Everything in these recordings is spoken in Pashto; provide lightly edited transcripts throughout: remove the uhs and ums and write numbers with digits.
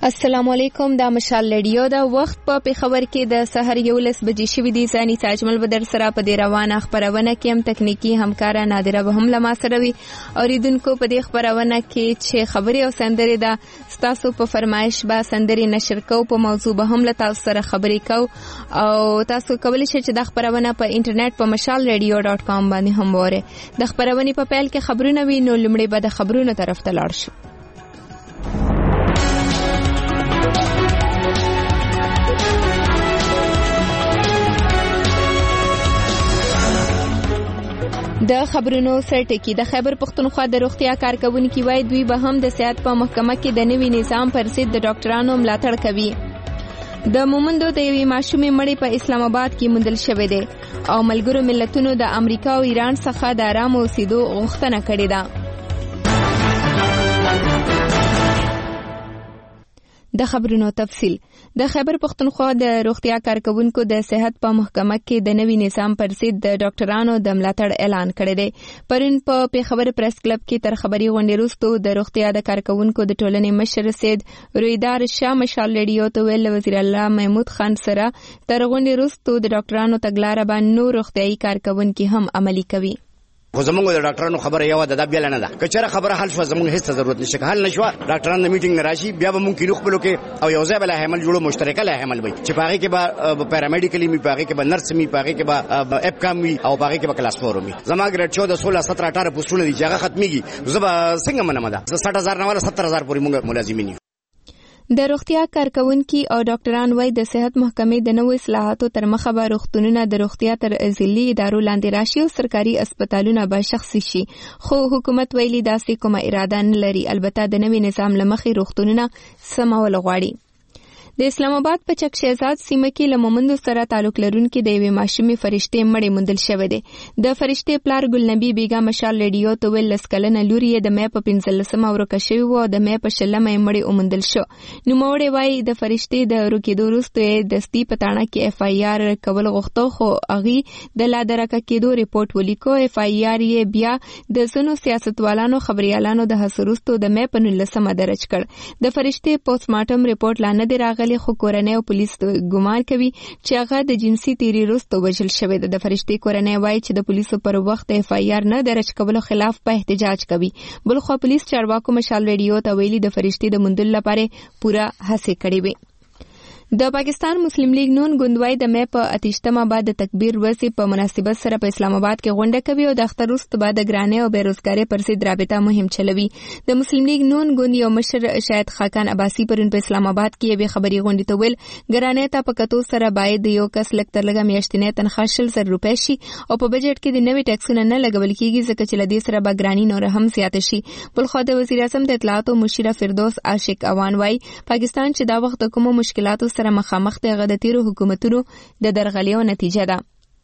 السلام علیکم. دا مشال رادیو دا وخت په پیښور کې د سحر 11 بجې شوې دي. ځاني تاجمل بدر سره په دې روانه خبرونه کې هم تکنیکی همکارا نادره به هم لما سره وي. اوریدونکو په دې خبرونه کې چې خبري او سندري دا ستاسو په فرمایش با سندري نشر کو په موضوع به هم له تاسو سره خبري کو او تاسو کولی شئ چې د خبرونه په انټرنیټ په mashalradio.com باندې هم وره. د خبرونه په پیل کې خبرونه وي نو لمړی به د خبرونو طرف ته لاړ شو. د خبرونو سرټکی د خیبر پختونخوا د روغتیا کارکونکو وایي دوی به هم د صحت په محکمه کې د نوي نظام پر ضد د ډاکټرانو ملاتړ کوي. د مومندو د یوې ماشومې مړی په اسلام آباد کې موندل شوې ده او ملګرو ملتونو د امریکا او ایران څخه د آرام اوسېدو غوښتنه کړې ده. د خبرونو تفصیل. د خیبر پختونخوا د روغتیا کارکونکو د صحت په محکمه کې د نوي نظام پر ضد د ډاکټرانو د ملاتړ اعلان کړی دی. پرون په پیښور پریس کلب کې تر خبري غونډې وروسته د روغتیا د کارکونکو د ټولنې مشر سید رویدار شاه مشال رادیو ته ویل وزیر الله محمود خان سره تر غونډې وروسته د ډاکټرانو تګلارې باندې نور روغتيایي کارکونکو هم عملي کوي. خو زمونږ د ډاکټرانو خبره یو ده د بیل نه ده. کچره خبره حل شو زمونږ هیڅ ضرورت نشي حل نشو. ډاکټرانو د میټینګ راشي بیا به مونږ کینو خپلو کې او یو ځای بل عمل جوړو مشترکه له عمل وي چې پاره کې به پیرامیډیکلی می پاره کې به نرس می پاره کې به اپ کام وي او پاره کې به کلاس 4 وي. زما ګریډ 14 16 17 18 پوسټونه دي چې هغه ختميږي. زه به څنګه منم ده 60000 نه ولا 70000 پورې مونږ ملازمین یو. د روغتیا کارکونکو او ډاکټران وایي د صحت محکمې د نوو اصلاحاتو تر مخه به روغتونونه د روغتیا تر ضلعي ادارو لاندې راشي او سرکاري هسپتالونه به شخصي شي. خو حکومت ویلي داسې کومه اراده نه لري. البته د نوي نظام لمخې روغتونونه سمول غواړي. د اسلام آباد په چک شهزاد سیمه کې له مومندو سره تعلق لرونکي د یوې ماشومې فرشته مړې موندل شوې ده. د فرشته پلار ګل نبی بیگا مشال رادیو ته ویل لسکلنه لوري د مې په 15 ورکه شوی و او د مې په شلمه مړې اومندل شو. نو موړې وای د فرشته د روکېدو وروسته د ستی پټانه کې اف آی آر کول غوښتو خو اغي د لا درکه کېدو ریپورت ولیکو. اف آی آر یې بیا د سونو سیاستوالانو خبريالانو د حسروستو د مې په 19 درج کړ. د فرشته پوسټ مارټم ریپورت لا نه دی راغلی خو کورنۍ او پولیس ګمان کوي چې هغه د جنسي تیری وروسته وژل شوی ده. د فرشتي کورنۍ وایي چې د پولیسو پر وخت اف آی آر نه درج کولو خلاف په احتجاج کوي. بلخو پولیس چارواکو مشال رادیو ته ویلي د فرشتي د موندلو لپاره پوره هڅه کړې وي. د پاکستان مسلم لیگ نون ګوندوای د مې په اتیشتمه بعد د تکبیر ورځې په مناسبت سره په اسلام آباد کې غونډه کوي او د اختر وروسته بعد د ګرانۍ او بیروزګاری پر ضد رابطه مهم چلوي. د مسلم لیگ نون ګوند یو مشر شاهد خاکان عباسی پرون په اسلام آباد کې یو خبري غونډه ته ویل ګرانۍ ته په کتو سره باید یو کس لکه تر لګه میاشتنې تنخواه 100,000 روپۍ شي او په بجټ کې د نوي ټیکسونه نه لګول کیږي ځکه چې لدې سره به ګرانی نور هم زیات شي. بلخو د وزیر اعظم د اطلاعات او مشیره فردوس عاشق اوان وای پاکستان چې دا وخت کوم مشکلاتو سره مخامخ دی د تیرو حکومتونو د درغلیو نتیجه ده.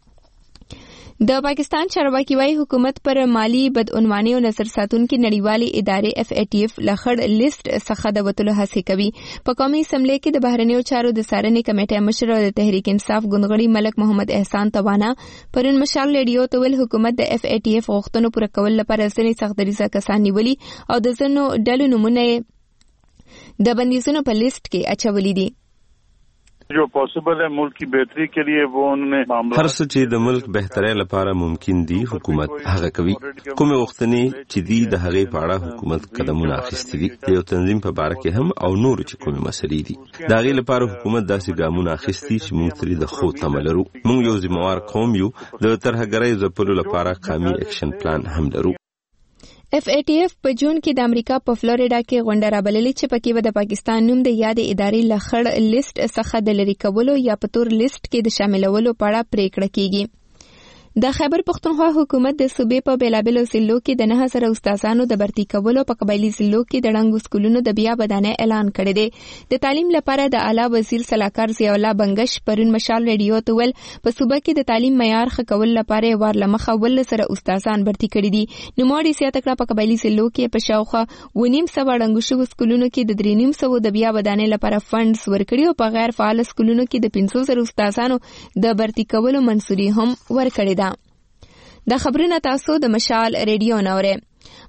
د پاکستان چارواکي وايي حکومت پر مالی بدعنواني او نظر ساتونکو نړیوالې ادارې اف ای ټی اف لخړ لیست څخه د وټلو هڅه کوي. په قومي اسمبلی کې د بهرنیو چارو د سارنې کمیټې مشر او د تحریک انصاف ګوندغړي ملک محمد احسان توانا پرون مشال رادیو ته ویل حکومت د اف ای ټی اف غوښتنو پوره کول لپاره ځینې سخت دریځه کسان نیولي او د ځینو ډلو نمونه د بندیزونو په لیست کې اچولي دي. جو پاسبل ہے ملک کی بہتری کے لیے وہ انہوں نے هر څه چې د ملک بهترۍ لپاره ممکن دي حکومت هغه کوي. کومه وختنی چې دی د هغه په اړه حکومت قدمونه اخیستي دي. یو تنظیم په باره کې هم او نور چې کومه مسلې دي دا غي لپاره حکومت داسې ګامونه اخیستي چې موږ ترې د خو تمه لرو. موږ یو ذمہوار قوم یو د ترهګرۍ ځپلو لپاره قومي اکشن پلان هم لرو. اف ای ټی اف په جون کې د امریکا په فلوریډا کې غونډه رابللې چې پکې به د پاکستان نوم د یاد ادارې لخړ لیست څخه د لری کولو یا په تور لیست کې د شاملولو په اړه پریکړه کیږي. د خیبر پختونخوا حکومت د صوبې په بیلابلو ضلعو کې د 9000 استادانو د برتي کولو په قبایلی ضلعو کې د ډنګو سکولونو د بیا بدانه اعلان کړی دی. د تعلیم لپاره د اعلی وزیر صلاحکار ضیاء الله بنگش پرون مشال رادیو ته ول په صوبه کې د تعلیم معیار ښه کول لپاره ورلمخه ول سره استادان برتي کړي دي. نو موړي سیاته کړه په قبایلی ضلعو کې په شاوخه 900 ډنګو شو سکولونو کې د 300 د بیا بدانه لپاره فندز ورکړي او په غیر فعال سکولونو کې د 500 استادانو د برتي کولو منصوري هم ورکړي ده. د خبرونه تاسو د مشال رادیو نوره.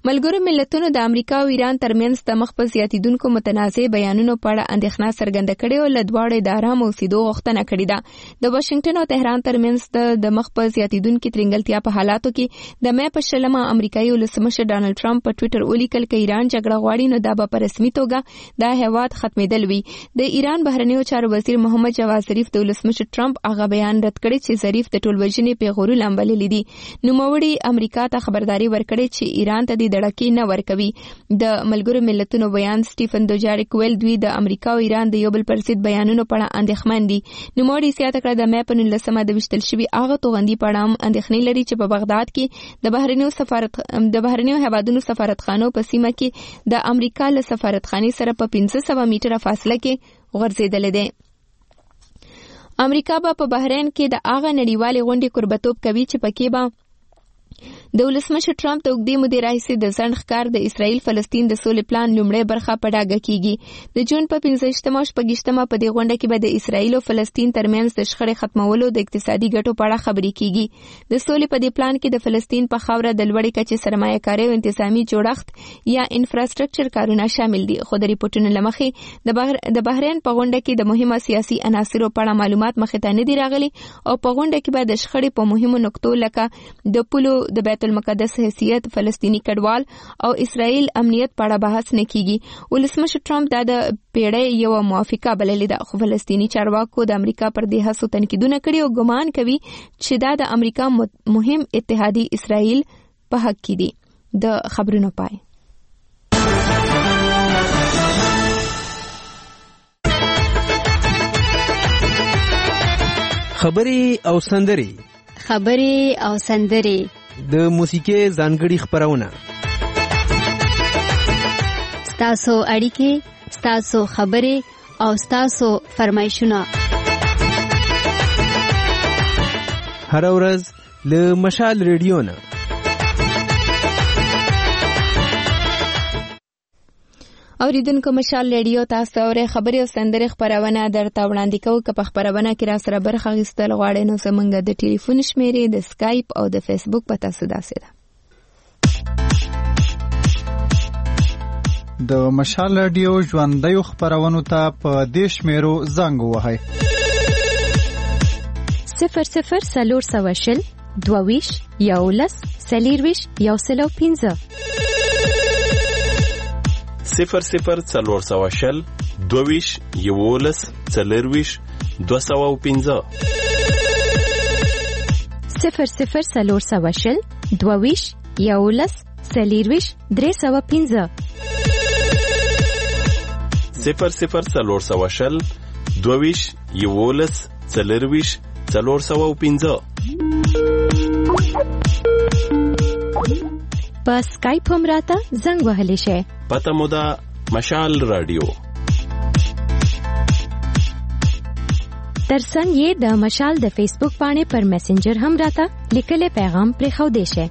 ملګرو ملتونو د امریکا او ایران ترمنځ د مخ په زیاتیدونکو متنازع بیانونو په اړه اندېښنه څرګنده کړې او له دواړو د آرام اوسېدو غوښتنه کړې ده. د واشنگټن او تهران ترمنځ د مخ په زیاتیدونکو ترنګلتیا په حالاتو کې د مې په 20 امریکایي ولسمشر ډانلډ ټرمپ په ټوئیټر ولیکل چې ایران جګړه غواړي نو دا به په رسمي توګه د هیواد ختمېدل وي. د ایران بهرنیو چارو وزیر محمد جواد ظریف د ولسمشر ټرمپ هغه بیان رد کړی چې ظریف د ټولوژنې پیغورو لامل لیدي. نوموړي امریکا ته خبرداري ورکړې چې ایران ته د دړکی نه ورکوي. د ملګرو ملتونو بیان سټیفن دوجاریک ویل دوی د امریکا او ایران د یو بل پر ضد بیانونو په اړه اندېښمن دي. نوموړي زیاته کړه د مې په 19 د وشتل شوی هغه توغندي په اړه اندېښنې لري چې په بغداد کې د بهرنیو هیوادونو سفارتخانو په سیمه کې د امریکا له سفارتخانې سره په 500 میټره فاصله کې غورځېدلې ده. امریکا په بحرین کې د هغه نړیوالې غونډې کوربتوب کوي چې پکې به د ولسمشر ټرمپ د اوږدې مودې راهیسې د ځنډ ښکار د اسرائیل فلسطین د سولې پلان لومړی برخه په ډاګه کیږي. د جون په 15 او 16 په دې غونډه کې به د اسرائیل او فلسطین ترمنځ د شخړې ختمولو د اقتصادي ګټو په اړه خبرې کیږي. د سولې په دې پلان کې د فلسطین په خاوره د لوړې کچې سرمایه‌کاري او انتظامی جوړښت یا انفراستراکچر کارونه شامل دي. خو د ریپورتونو لمخې د بحرین په غونډه کې د مهمه سیاسي عناصرو په اړه معلومات مخې ته نه دي راغلي او په غونډه کې به د شخړې په مهمو نقطو لکه د پولو د بیت المقدس حیثیت، فلسطینی کډوال او اسرائیل امنیت په اړه بحث نه کیږي. ولسمشر ټرمپ دا د پیړۍ یو موافقه بللې ده، خو فلسطینی چارواکو د امریکا پر دې هڅو تنقیدونه کړي او ګمان کوي چې دا د امریکا مهم اتحادی اسرائیل په حق کې دي. د خبرونو پای. خبرې او سندرې د موسیقي ځانګړي خبرونه، ستاسو اړیکې، ستاسو خبرې او ستاسو فرمایشونه هر ورځ له مشال ریډیو نه. اوریدونکو مشال ریډیو تاسو اورئ. خبرې او سندرې خبرونه درته وړاندې کوو. که په خبرونه کې را سره برخه اخیستل غواړئ نو زموږ د ټلیفون شمیرې د سکایپ او د فیسبوک پته داسې ده. د مشال ریډیو ژوندۍ خبرونو ته په دې شمیرو زنګ ووهئ: 00 22 11 40 105 00 420 22 11 40 205 00 420 22 11 40 305 00 420 22 11 40 405. په سکایپ هم راته زنګ وهلی شئ. پته مو ده مشال رادیو. ترڅنګ یې د مشال د فیسبوک باندې پر میسنجر هم راته لیکلي پیغام پرېښودی شئ.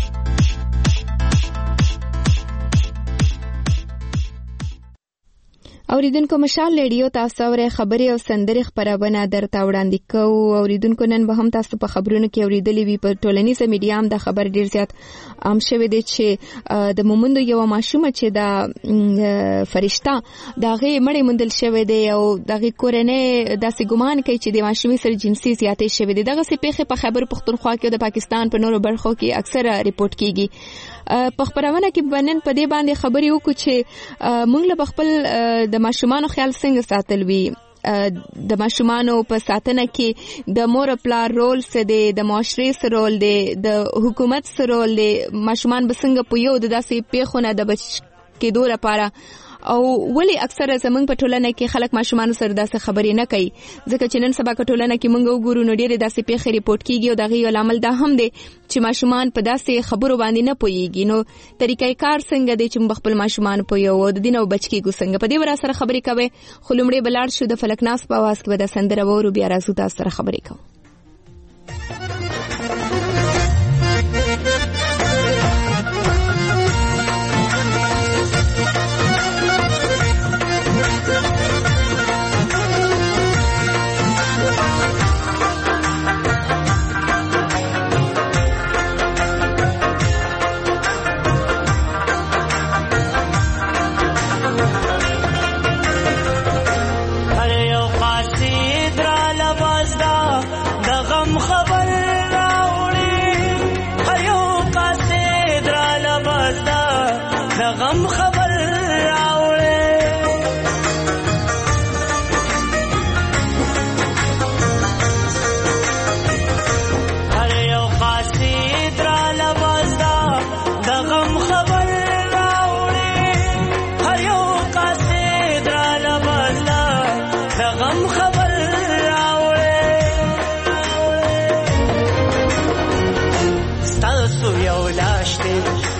اوریدونکو مشال ریډیو تاسو اورئ. خبرې او سندرې خبرونه درته وړاندې کوو. اوریدونکو نن به هم تاسو په خبرونو کې اوریدلې وي په ټولنیزه میډیا هم دا خبر ډیر زیات عام شوی دی چې د مومندو یو ماشومه چې دا فرشته دغه مړی موندل شوی دی او دغه کورنۍ داسې ګمان کوي چې د ماشومې سره جنسي زیاتې شوی دی. دغه څه پیښه په خیبر پختونخوا کې او د پاکستان په نورو برخو کې اکثره ریپورت کیږي. په خبرونه کې بنن په دې باندې خبرې وکړو چې موږ له خپل د ماشومانو خیال څنګه ساتل وي، د ماشومانو په ساتنه کې د مور پلار رول څه دی، د معاشري څه رول دی، د حکومت څه رول دی، ماشومان به څنګه په یو د داسې پیښو نه د بچ کېدو لپاره او ولی اکثره زمونږ په ټولنه کې خلک ماشومان سره داسې خبرې نه کوي ځکه چې نن سبا په ټولنه کې مونږ وګورو نو ډېرې داسې پیښې ریپورت کیږي او دغه یو عامل دا هم دی چې ماشومان په داسې خبرو باندې نه پوهیږي. نو طریقې کار څنګه دی چې خپل ماشومان پوهیو او د دین او بچ کېږو څنګه په دې ور سره خبرې کوي. خو لومړی بلار شو د فلکناس په आवाज کې به د سندره وورو بیا راځو تاسو سره خبرې کوو.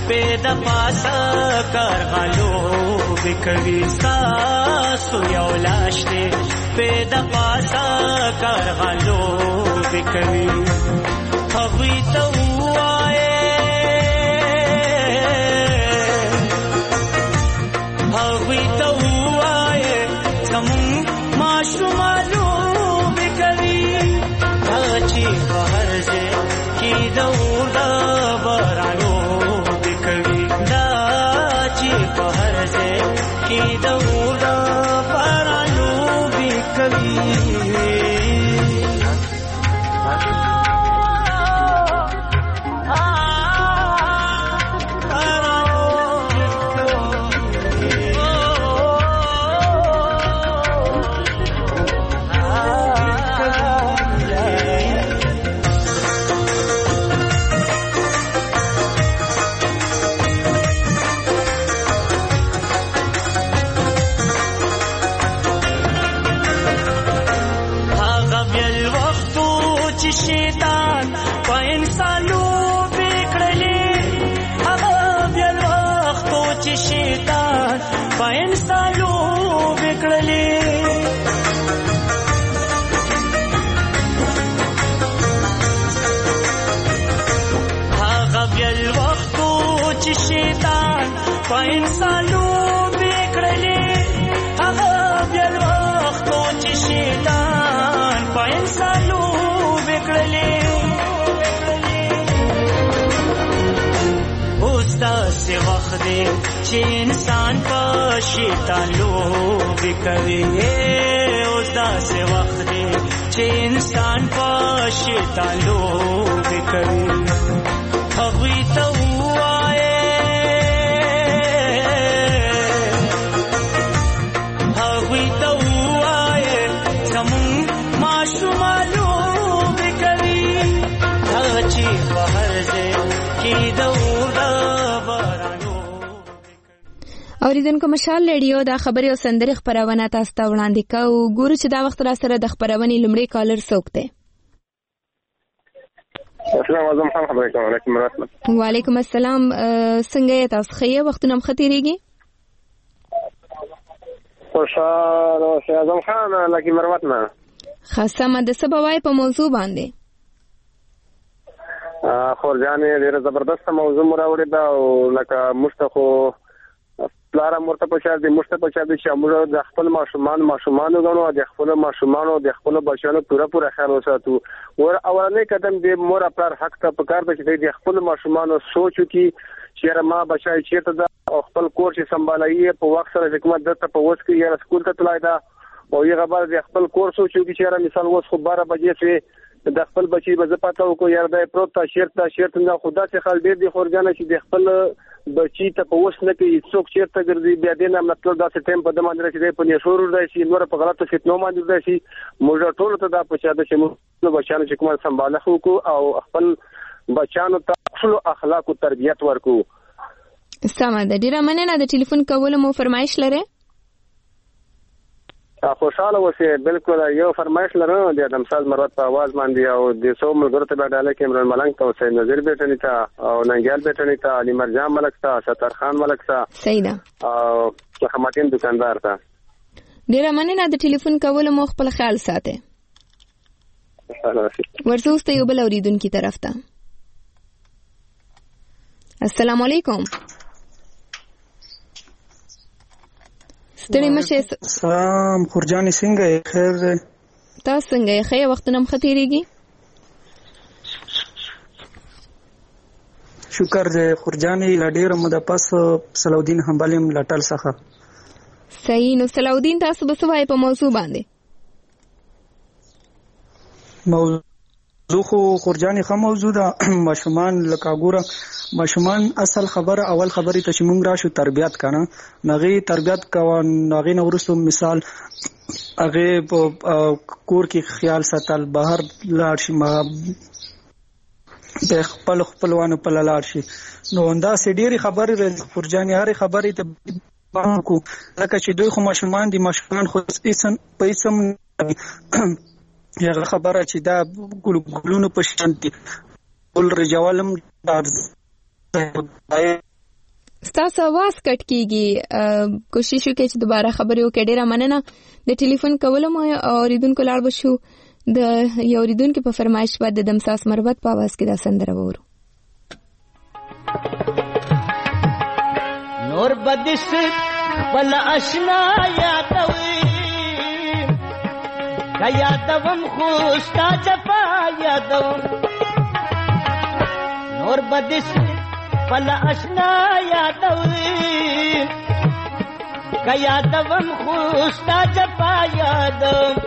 پیدا پاسا کرغلو بکوي تاسو یو لاش دې پیدا پاسا کرغلو بکوي هغوی ته ووایه زمون ماشومانو بکوي چې په هر ځای کې د اور د بارانو بکوي دا چې په هر ځای کې د اور د بارانو بکوي شیطان په انسانو بکړلې هغه بیا وختو چې شیطان په انسانو بکړلې هغه بیا وختو چې شیطان په انسانو بکړلې هغه بیا وختو چې شیطان په انسانو اوس داسې وخت دی چې انسان په شیطان لوبې کوي اوس داسې وخت دی چې انسان په شیطان لوبې کوي هغوی ته ووایه هغوی ته ووایه زمون ماشومانو اوریدونکو مشال ریډیو دا خبري او سندري خبرونه تاسو ته وړاندې کوو ګورو چې دا وخت را سره د خبرونې لومړی کالر څوک دی السلام علیکم وعلیکم السلام څنګه یې تاسو ښه وختونه مختیریږي خوشاله اعظم خان لکه مروتنا خاصه د سبوای په موضوع باندې خورجانې ډیره زبردست موضوع مراوړې ده او لکه مشتخو پلاره مرته پچار دي مشته پچار دي چې موږ د خپل ماشومانو غنو د خپل ماشومانو د خپل بچانو پوره خیال وساتو ور اولنې قدم د مور خپل حق ته پکار ده چې د خپل ماشومانو سوچو کې چیرې ما بچای چیرته د خپل کور چې سمبالایي په وخت سره حکومت د ته په وس کې یا سکول ته تلای دا او یې غبر د خپل کور سوچو کې چیرې مثال وس خو 12 بجې سي د خپل بچي به زپاتو کو یار دای پروت تا شرط نه خدا څخه خل ډیر دي خورجانه چې د خپل بچی ته په وس نه کې څوک چیرته ګرځي بیا دینه مطلب دا سیستم په دمه درې چې په نشور ورځي چې نور په غلطه فتنو باندې ورځي موږ ټول ته دا پچا د شمو بچانو چې کوم سمباله خو او خپل بچانو ته خپل اخلاق او تربيت ورکو سمه ده ډیره مننه د ټلیفون کولو مو فرمایش لري خوشاله اوسه بالکل یو فرمایش لرم د ادمسال مروت په आवाज باندې او د سو ملګرو ته ډاله کې عمران ملنګ ته حسین نذیر بیٹنی ته او ننګیال بیٹنی ته علي مرجان ملک ته ستر خان ملک ته صحیح ده او خماتین دکاندار ته ډیره مننه د ټلیفون کولو مو خپل خیال ساته ورسوسته یو بل اوریدونکو طرف ته السلام علیکم ستړي مشه سلام خورجانې څنګه خیر ده تاسو څنګه ښه وختونه مختیریږي شکر دې خورجانې لډیر مده پس صلاح حنبلیم لټل څخه صحیح نو صلاح الدین تاسو به څه وایي په موضوع باندې موضوع خو خورجانې خه موضوع ده ماشومان لکه ګوره ماشومان اصل خبره اول خبرې ته چې مونږ راشو تربيت کنه نغي تربيت کوو نغي نورستو مثال هغه کور کې خیال ساتل بهر لاړ شي ما د خپلوانو په لاړ شي نو انده سډيري خبرې خورجانې هرې خبرې ته باندې لکه چې دوی خو ماشومان دي ماشومان خو پیسم یغه خبره چې دا ګلونو په شان دي ول رجالم ستاسو आवाज کټ کیږي. کوشش وکړئ چې دوباره خبرې وکړئ. ډیره مننه. د ټلیفون کولو مو اوریدونکو لاړ بشو. د یو اوریدونکو په فرمایش باندې د دمساس مربت په आवाज کې دا سندره وورو. نور بدس بل آشنا یادوي کا یادوم خوستا جپا یادوم نور بدس بل آشنا یادوي کا یادوم خوستا جپا یادوم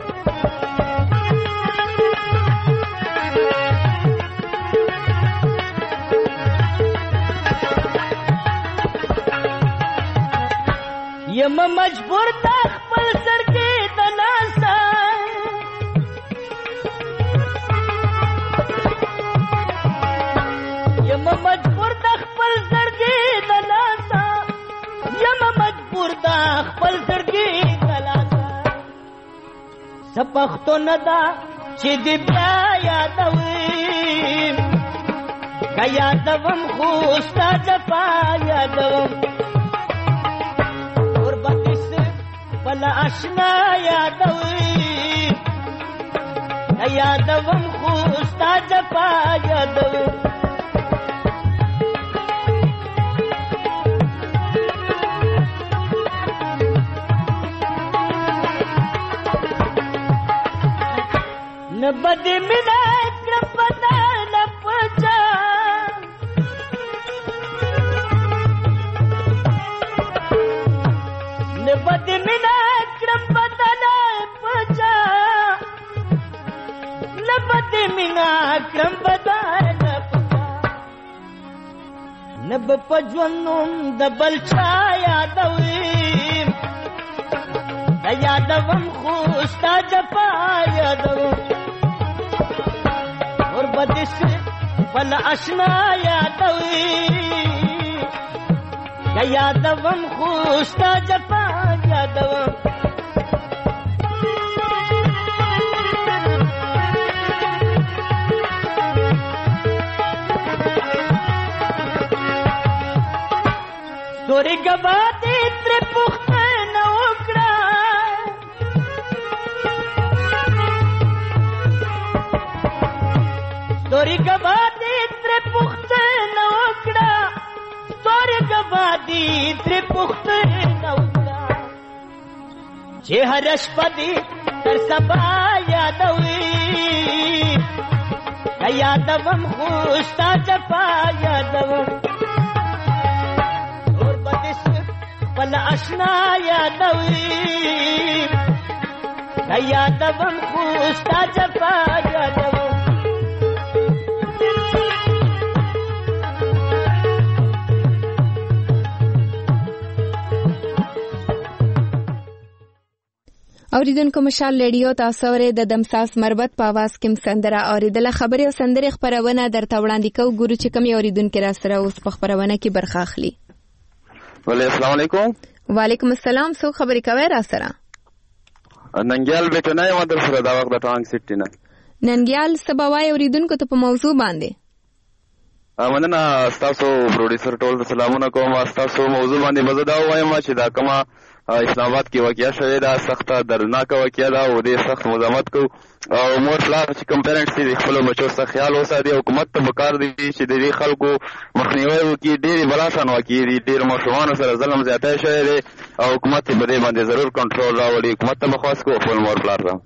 یم مجبور تا خپل سر کې د ناسا یم مجبور تا خپل سر کې د ناسا یم مجبور تا خپل سر کې د ناسا سپختو ندا چې دې بیا یادوي کا یادوم خوستا جپا یادوم بلا آشنا یادوي یادوم خوستا جپا یادوم نبد منا کرپتا نپچا نبد منا کرم بدان پکا نب پجونم دبل چا یادوي یادوم خوستا جپا یادوم اور بدس بل آشنا یادوي یادوم خوستا جپا یادوم تورې گوا دې تر پوښتنه وکړه تورې گوا دې تر پوښتنه وکړه تورې گوا دې تر پوښتنه وکړه چې هر شپه دې تر سبا یادوي یادوم خوستا جپا یادوم بلا آشنا یادوي یادوم خوستا جپا یادوم اوریدونکو مشال ریډیو تاسو ورې د دمساس مربت په आवाज کې سندره اوریدله. خبري او سندري خبرونه درته وړاندې کوو. ګورو چې کوم اوریدونکو را سره اوس په خبرونه کې برخه اخلي. السلام علیکم. وعلیکم السلام. څو خبرې کوي را سره؟ ننګیال بیٹنه یم در سره دا وخت د ټانګ سټی نه. ننګیال سباوای اوریدونکو ته په موضوع باندې مننه. تاسو پروډوسر ټول سلامونه کوم. تاسو موضوع باندې مزدا وایم چې دا کومه اسلام آباد کې واقعیا شوې ده سخته دردناکه واقعیا ده او دې سخت مزاحمت کو او مور پلار چې کم پیرنټس دي خپل بچو سره خیال وساتي. حکومت ته پکار دي چې د دې خلکو مخنیوي وکړي. ډېرې بلاشان واقعي دي ډېر ماشومان سره ظلم زیاتی شوی دی او حکومت په دې باندې ضرور کنټرول راوړي. حکومت ته بخواست کو خپل مور پلار ته.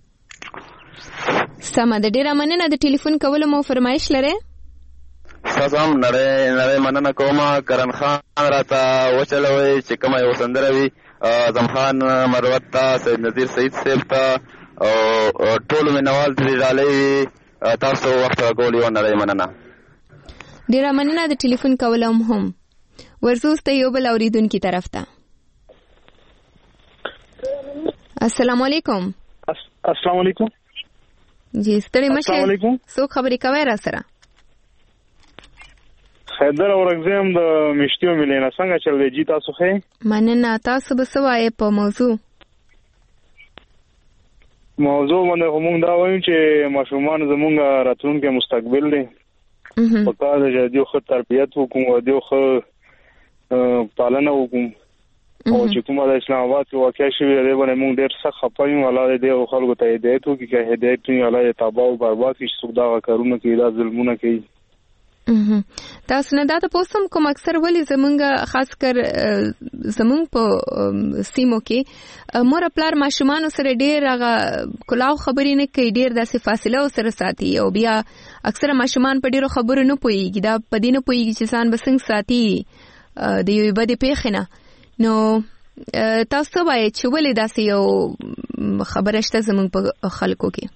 سمه ده. ډېره مننه. د ټلیفون کولو مو فرمایش لرئ؟ تاسو هم نړۍ مننه کوم. کرن خان راته وچلوئ چې کومه یو سندره وي اعظم خان مروت ته سید نذیر سعید صاحب ته او ټولو مینوال ترې ډالۍ تاسو وخت راکول یو نړۍ مننه. ډېره مننه. د ټلیفون کولو هم ورزوس ته یو بل اوریدونکي طرف ته. السلام علیکم. السلام علیکم. جی ستړي مشه. السلام علیکم. څوک خبرې کوي را سره؟ حیدر اورنګزیم د مشتیو ملینا. څنګه چل دی جی تاسو ښه؟ مننه. تاسو به څه وایې په موضوع باندې؟ موږ دا وایو چې ماشومان زموږ راتلونکی مستقبل دی. په کار دی چې دوی ښه تربیت وکړو او دوی ښه پالنه وکړو او چې کومه د اسلام آباد کې واقع شوې ده باندې موږ ډېر سخت خپه یو. الله دې خلکو ته هدایت وکړي چې هدایت یې الله دې تباہ او برباد کړي چې څوک دا کارونه کوي دا ظلمونه کوي. تاسو نه دا پوسم کوم اکثر ولی زمونږ خاص کر زمونږ په سیمو کې مور پلار ماشومان سره ډېر هغه کلاو خبرې نه کوي ډېر داسې فاصله سره ساتي او بیا اکثر ماشومان په ډېرو خبرو نه پوهیږي دا په دې نه پوهیږي چې ځان به څنګه ساتي د یوې بدې پیښې نه. نو تاسو وایئ چې ولې داسې یو خبره شته زمونږ په خلکو کې؟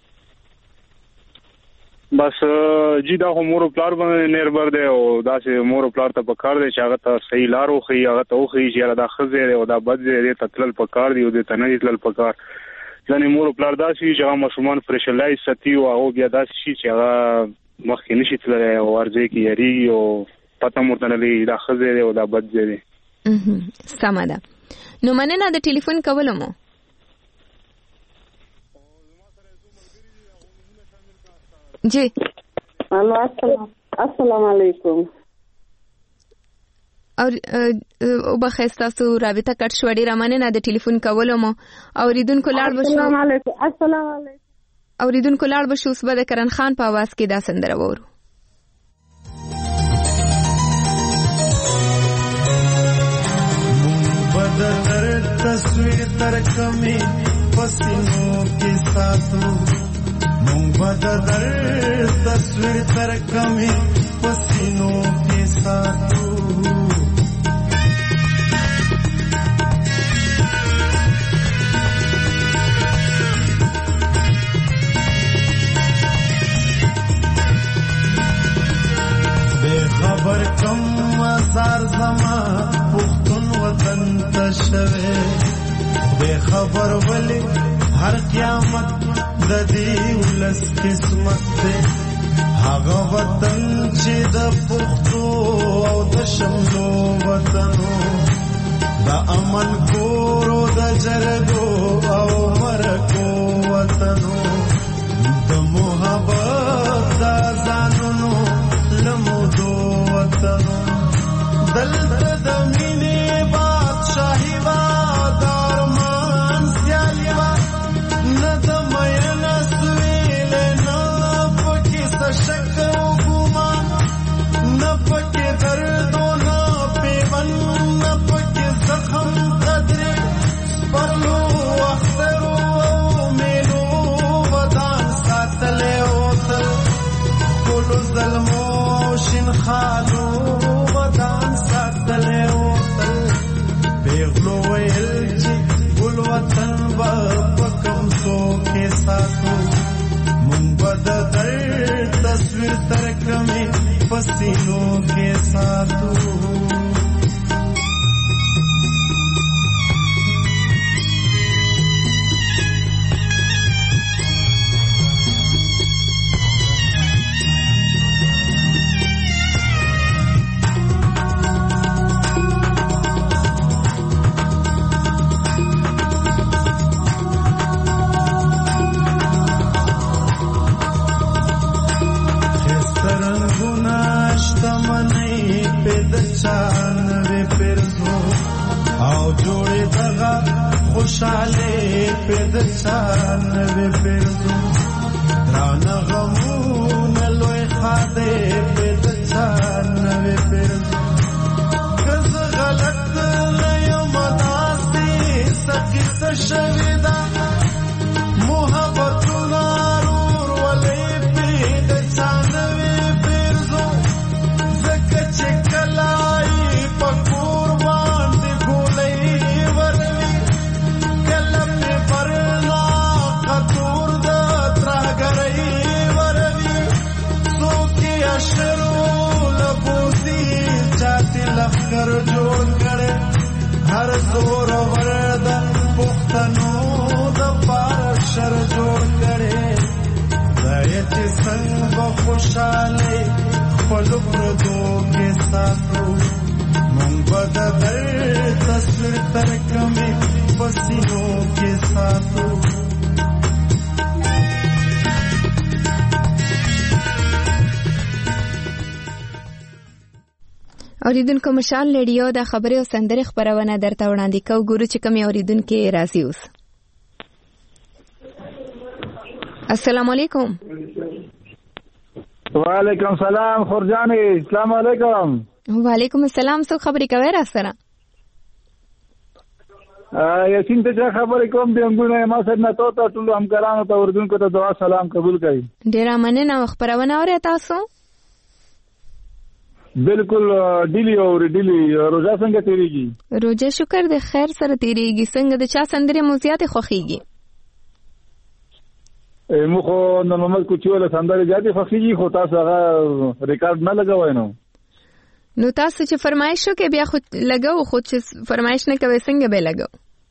بس جی دا مور پلار باندې نربر دی او دا چې مور پلار ته پکار دی چې هغه ته صحیح لار وخی هغه ته وخی چې دا خزه دی او دا بد دی ته تل پکار دی او د تنه تل پکار ځنې مور پلار دا چې هغه مشومان فرشلای ستی او بیا دا شي چې هغه مخکې نشي تللی او ورځي کې یری او پته مرته نه دی دا خزه دی او دا بد دی. سمه ده. نو مننه د ټلیفون کولو مو. جی السلام علیکم. اور وبخښتاسو رابطه کټ شو ډیره مننه د ټلیفون کولو مو. اوریدونکو لاړ بشو. السلام علیکم. اوریدونکو لاړ بشو اوس به د کرن خان په आवाज کې دا سندره وورو. بدر تصویر تر کمی پسینوں کے ساتھ بدر تصویر تر کمی پسینوں کے ساتھ بے خبر کم آزار زمان پختون وطن تشوے بے خبر ولی ہر قیامت ددی ولس قسمت دے هغه وطن چې د پښتو او د شملو وطنو د امن کورو د جرګو او مرکو وطنو د محبت د ځانونو لمودو وطنو دلته د مینې بادشاهي وا د ارمان سیالي وا نه د مین سویل نه پکې شک او ګمان نه پکې درد او نه پیوند نه پکې زخم قدرې پرلو اختر او مینو ودان ساتلې او تل ټول ظلمو شین خالو ودان ساتلې او تل پیغلو ویل چې ګل وطن با پکم سو کې ساتو مونږ بدل تصویر تر کمی پسینوں کے ساتھ خوشاله پدشان وی پردو درانه غمونه لوی خاده پدشان وی پردو کز غلط نیم داستی سکی سشویدا محبتونا رور ولی پدشان وی پردو زکه چې کلای پکور باندې ګولې ورلی لخر جوړ کړي هر زور ورد پښتنو د پار شر جوړ کړي دای چې څنګه خوشاله خپل پردو کې ساتو مونږ بدل تصویر تر کمی پسینوں کې ساتو اوریدونکو مشال لډیو د خبرې او سندرې خبرونه درته وړاندې کوو. ګورو چې کوم اوریدونکو راځي اوس. السلام علیکم. وعلیکم سلام خورجان. السلام علیکم. وعلیکم السلام. څو خبرې کوي را سره؟ یقین ته خبرې کوم د انګونه ما سره نه ته ټول همکارانو ته اوریدونکو ته دعا سلام قبول کړئ. ډیره مننه. خبرونه اورئ تاسو؟ بالکل ډیلی روزه څنګه تیریږي؟ روزه شکر د خیر سره تیریږي. څنګه د چا سندرې مو زیاتې خوښیږي؟ مو خو نن محمد کوچیواله سندرې زیاتې خوښیږي خو تاسو هغه ریکارډ نه لګوئ نو تاسو چې فرمایش وکړئ بیا خو لګو، خو چې فرمایش نه کوئ څنګه به لګو؟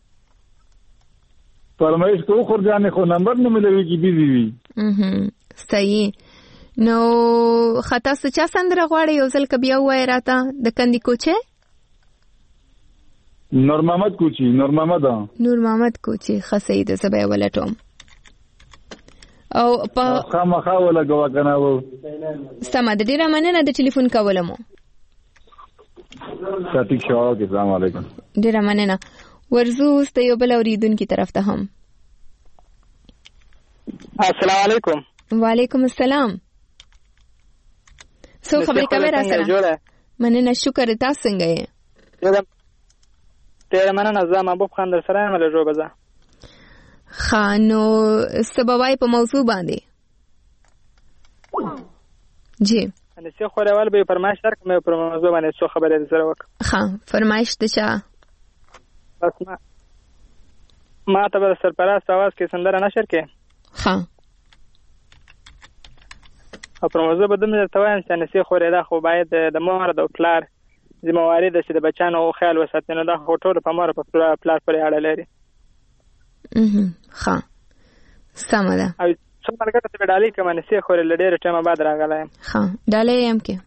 فرمایش کوو خو ځان خو نمبر نه ملويږي بيزي وي. صحیح. نو خطا څه چا سندره غواړي یو ځل کبي وای راته د کندي کوچه؟ نور محمد کوچي خسي د زبې ولټوم او په خامخا ولا غوا کنه وو. سم د ډیره مننه د ټلیفون کولمو. ټیک شو. السلام علیکم. ډیره مننه. ورزو است یو بل اوریدونکو طرف ته هم. السلام علیکم. وعلیکم السلام. څو خبرې کوي را سره؟ مننه شکر. تاسو څنګه یې؟ ډیره مننه. زه محبوب خان در سره یم له جوبزه. خانو سببای په موضوع باندې جی ان څه خورول به فرمایش درکمه په موضوع باندې څه خبرې سره وک. ها فرمایش ته چا؟ بس ما ته به سرپرست आवाज کې سندره نشر کې. ها او په موضوع باندې درته وایم چې نسی خورې دا خو باید د مور د پلار ذمہواری ده چې د بچانو خیال وساتي. نو دا ټول په مور په پلار پورې اړه لري. ها سمه ده. او څو مرګه ته ډالۍ کوم نسی خورې لډېر ټیم بعد راغلایم. ها ډالۍ هم کې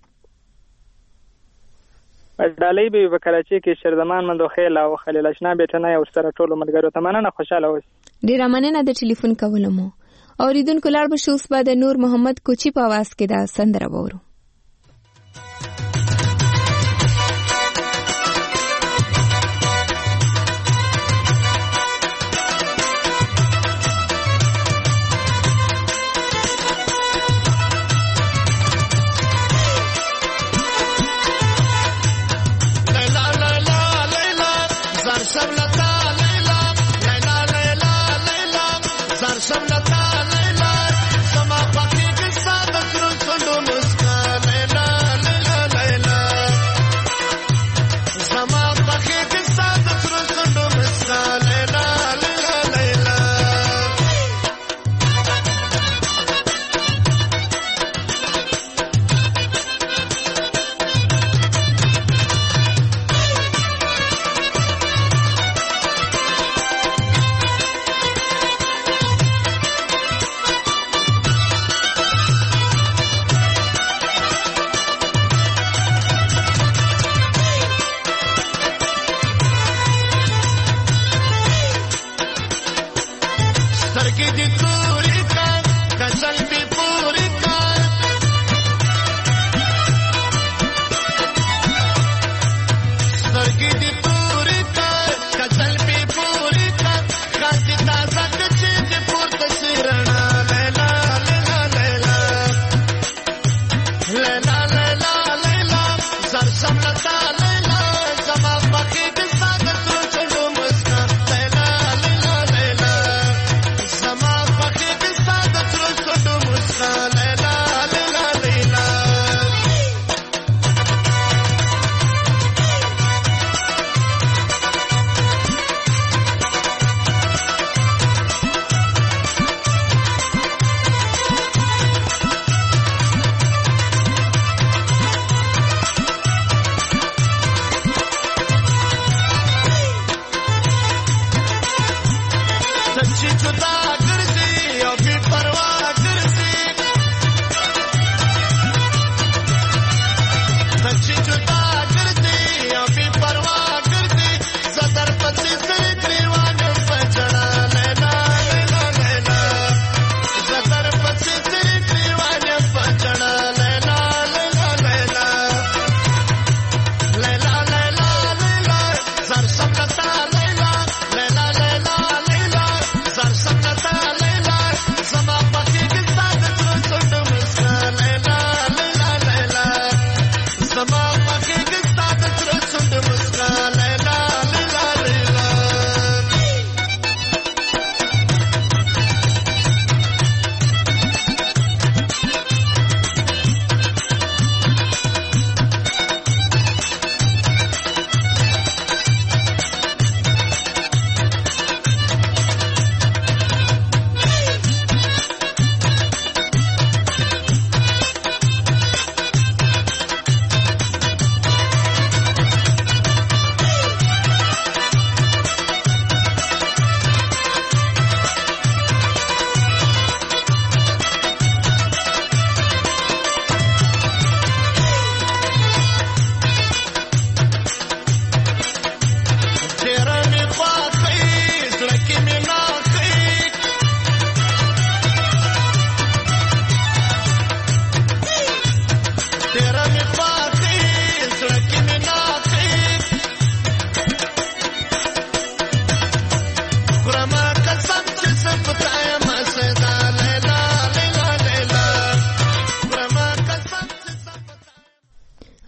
ډالۍ به په کراچي کې شردمان مندو خیل او خلیل اشنا بیٹنه او سره ټول ملګرو ته مننه. خوشاله اوس. ډیره مننه د ټلیفون کولمو. اوریدونکو لار به شوس بعد نور محمد کوچی په आवाज کې دا سندره وورو.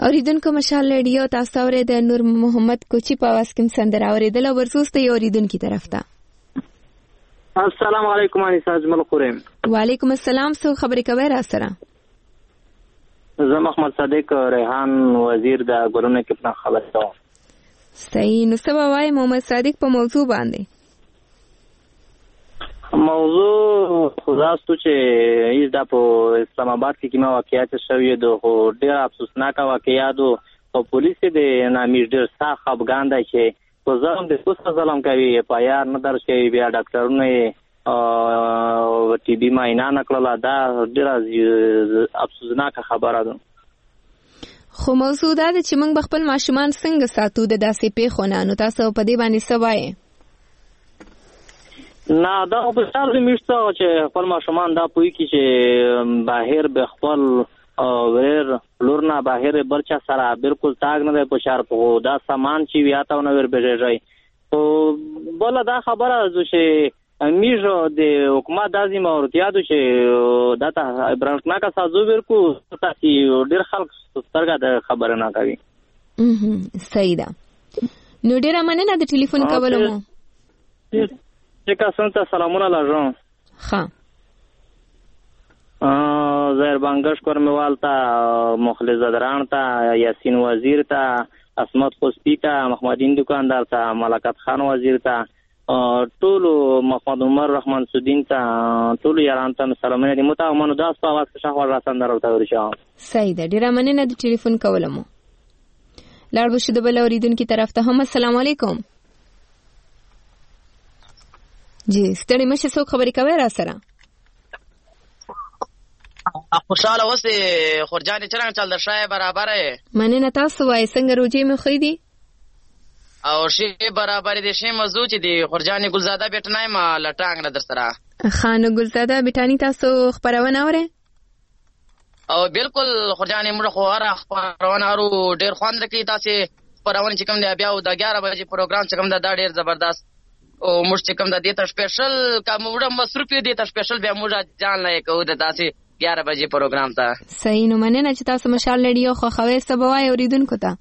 اوریدونکو مشال ریډیو تاسو اورید د نور محمد کوچی په واس کې سندره اوریدل او ورسوسته اوریدونکو طرف ته. السلام علیکم انیس اجمل خورم. وعلیکم السلام. سو خبرې کوي را سره؟ زه محمد صادق ریحان وزیر د ګورنه کې په خبره کوم. صحیح. نو څه وایي محمد صادق په موضوع باندې؟ موضوع خلاصو چې ایز د په اسلام آباد کې کومه واقعیت شوې ده خو ډېر افسوسناک واقعیت او پولیس د نامې ډېر سخت افغان دی چې په ځم د کوڅه ظلم کوي پایار نه درشي بیا ډاکټرونه ټي بي معاینه نکړه. دا ډېر افسوسناک خبره ده. خو موضوع دا ده چې موږ خپل ماشومان څنګه ساتو د داسې پیښو نه. نو تاسو په دې باندې څه وایي؟ نه دا په سر دې میشته چې خپل ماشومان دا پوي کی چې بهر به خپل ور لورنا بهر برچا سره بالکل تاګ نه په شار په دا سامان چې ویاته نو ور بهځي او بل دا خبره چې میجو د حکومت دازم اورتیا د چې داته برانکنا کا سازو ورکو تاسو ډیر خلک سترګه د خبره نه کوي. صحیح ده. نو ډیر مننه د ټلیفون کولو مو. چې کا څنګه سلامونه لاژم. ها زهر بانګش کورموال ته مخلص زدران ته یاسین وزیر ته اسمت خوسپی ته محمدین دکاندار ته ملکت خان وزیر ته ټول محمد عمر رحمان سودین ته ټول یاران ته سلامونه دي متامنو داس په واس شاهور رسن درته ورشم. صحیح ده. ډیر مننه د ټلیفون کولو مو. لاړ بشو د بل اوریدونکو طرف ته هم السلام علیکم. جی ستړي مشه څوک خبرې کوي را سره؟ خوشاله اوسې خورجانې چرنګ چل د شای برابر یې. مننه. تاسو وایي څنګه روجې مې خوې دي او شی برابر دي شی موضوع چې دی خورجانې ګلزاده بیٹنای ما لټانګ نه در سره. خانو ګلزاده بیٹانی تاسو خبرونه اورئ؟ او بالکل خورجانې موږ خو هر خبرونه اورو ډېر خوند کوي. تاسو خبرونه چې کوم دی بیا د 11 بجې پروګرام چې کوم دا ډېر زبردست او موږ چې کوم د دې ته سپیشل کوم وړم مصروف دي ته سپیشل به موږ ځان لای کوو د تاسو 11 بجې پروګرام ته. صحیح. نو مننه چې تاسو مشال لډیو خو خوي سبوای اوریدونکو ته.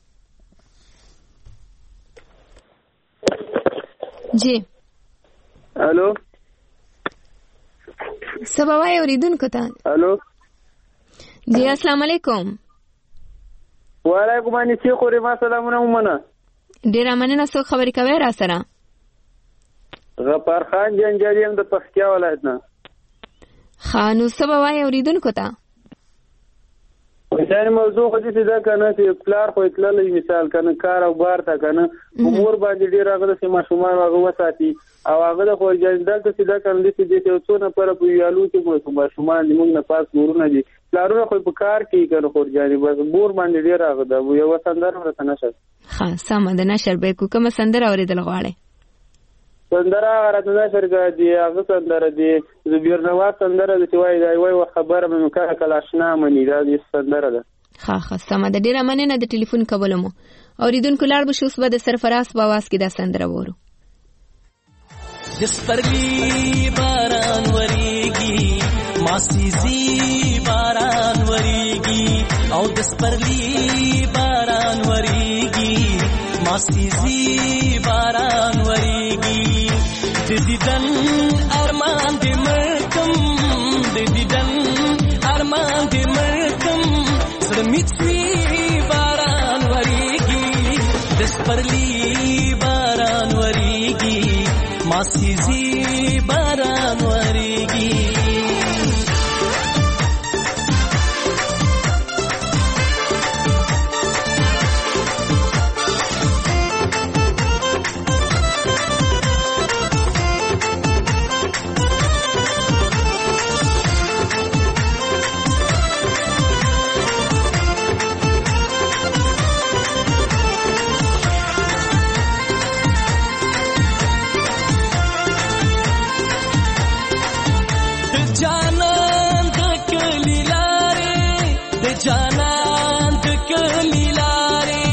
جی الو سبوای اوریدونکو ته. الو جی السلام علیکم. وعلیکم السلام خوري ما سلامونه ومنه. ډیر مننه. څو خبرې کوي را سره؟ غفار خان جنجالیم د پختیا ولایت نه. خانو سبوای اوریدونکو ته. دا موضوع خو دې دا کنه چې پلار خو اطلاع مثال کنه کار او بار تا کنه امور باندې ډیر هغه چې ماشومان هغه وساتي او هغه د خو جندل ته دا کنه چې دې ته څونه پر په یالو کې ماشومان موږ نه پاس ورونه دي پلارونه خو په کار کې کنه خو جاري بس مور باندې ډیر هغه دا یو سندر ورته نشه. ها سم ده نشر به کومه سندر اوریدل غواړي؟ سندره غراتنه شرګه دی هغه سندره دی زبیر نواز سندره دی وای دی وای خبره مې کله کله آشنا منی دا دی سندره ده. ها سم ده. ډیره مننه د ټلیفون کولو مو. اوریدونکو لاړ بشو اوس به د سرفراز په आवाज کې دا سندره وورو. جس پرلی باران وریږي ماسیزي باران وریږي او جس پرلی باران وریږي ماسیزي باران وریږي د دیدن ارمان دې مرکم د دیدن ارمان دې مرکم زړه میچوي باران وریږي جس پرلی باران وریږي ماسیزي باران وریږي. جانان د کلی لارې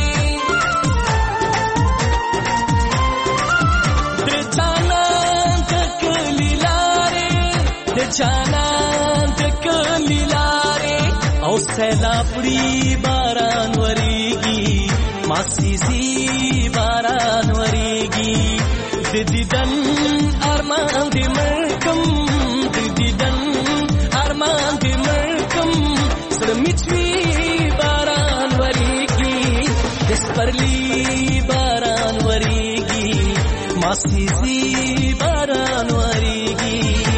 د جانان د کلی لارې د جانان د کلی لارې او او سیلابړي باران وریږي ماسيزي باران وریږي د دیدن ارمان دې مړکم د دیدن ارمان دې مړکم سره میچوي باران وریږي د سپرلی باران وریږي ماسيزي باران وریږي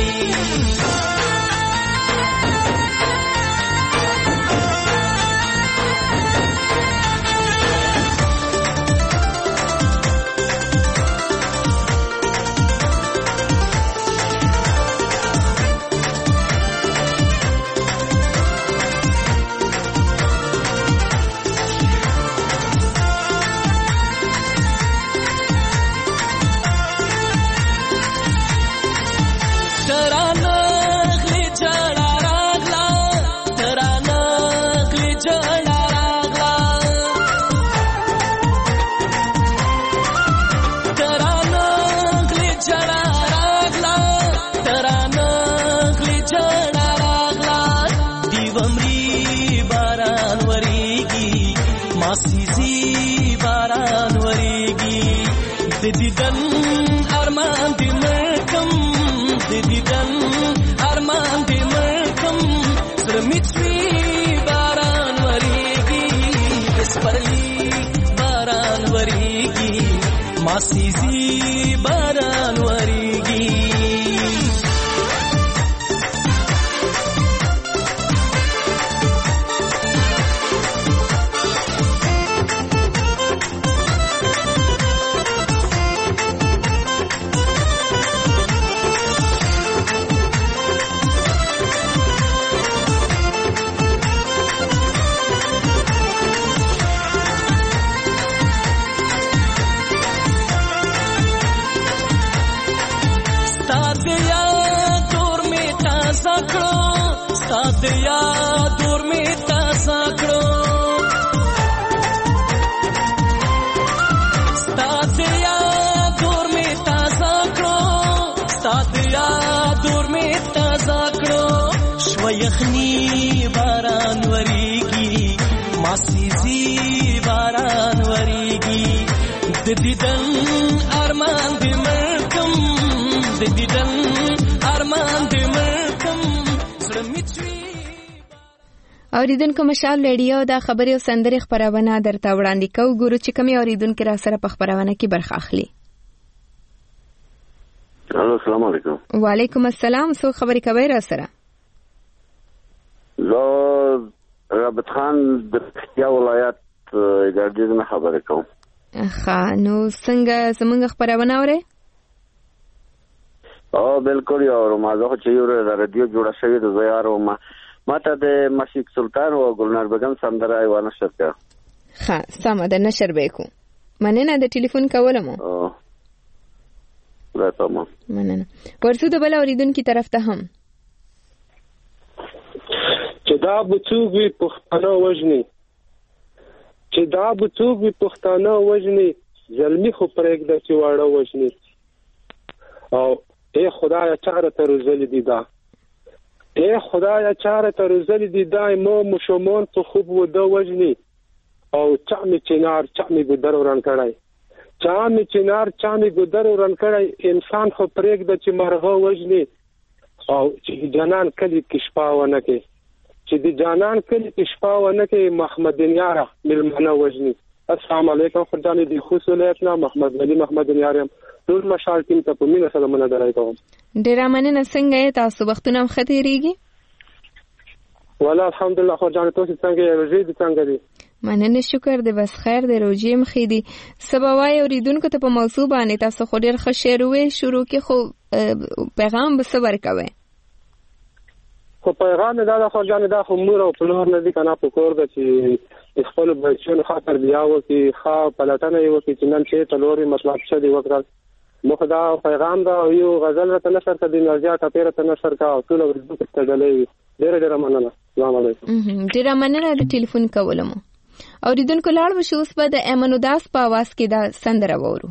ماسيزي باران وریږي د دیدن ارمان دې مړکم د دیدن ارمان دې مړکم سره میچوي باران وریږي د سپرلی باران وریږي ماسيزي باران وریږي د یادور می تازه کړو ستاد یادور می تازه کړو ستاد یادور می تازه کړو شو یخنی باران وریږي ماسيزي باران وریږي د دیدن ارمان دې مړکم د دیدن ارمان دې مړکم سره میچوي اوریدونکو مشال ریډیو دا خبري او سندري خبرونه درته وړاندې کوو ګورو چې کومي اوریدونکو را سره په خبرونه کې برخه اخلي. الو السلام علیکم. وعلیکم السلام. سو خبري کوي را سره؟ زه رابط خان د پکتیا ولایت ګردیز نه خبرې کوم. ښه نو څنګه زمونږ خبرونه اورئ؟ بالکل یو مازه چې یو رادیو جوړه شوې د زیارو ماته د مشیک سلطان او ګلنار بیگم سندره ایوه نشر کړه. ښه سمه ده نشر به کو. مننه د ټلیفون کولم. دا تمام. مننه. ورسو د بل اوریدونکو طرف ته هم چې دا بوڅوګي پښتانه وژني چې دا بوڅوګي پښتانه وژني ظلمي خو پرېږده چې واړه وژني او ای خدای چاره ته روزلي دي دا ای خدای چاره ته روزلي دي دا مو مشمون په خوب وده وژني او چامي چنار چامي ګدر وران کړای چامي چنار چامي ګدر وران کړای انسان خو پرېږده چې مرغه وژني او چې جنان کلی کې شپاونه کې چې د جانان کلی کې شپاونه کې محمد نیاره ملمنه وژني. السلام علیکم خدای دې خصوصیت نه محمد علي محمد نیاره ټول مشال ټیم ته په مینه سره مننه درایته. ډیر مننه. څنګه تاسو وختونه مختيريږي؟ والله الحمدلله خو جان تاسو څنګه روزي دي څنګه دي؟ مننه شکر دې بس خیر دې روزي مخې دي. سباوای اوریدونکو ته په موضوع باندې تاسو خو ډیر ښه شعر شروع کې خو پیغام به صبر کوئ. خو پیغام دا خو جان دا خو مور او پلور نه دي کنه په کور د چې خپل بچو خاطر بیا وکي خا پلاتنه یو کې چې نن چې تلوري مطلب څه دی وکړه مخدا پیغام دا یو غزل را تنشر ته د نازیا ټاپیر تنشر کا او ټول ورته تدلې ډېر مننه. السلام علیکم. ډېر مننه د ټلیفون کولم. اوریدونکو لاړ وشو اوس په د ایمن داس په आवाज کې دا سندره وورو.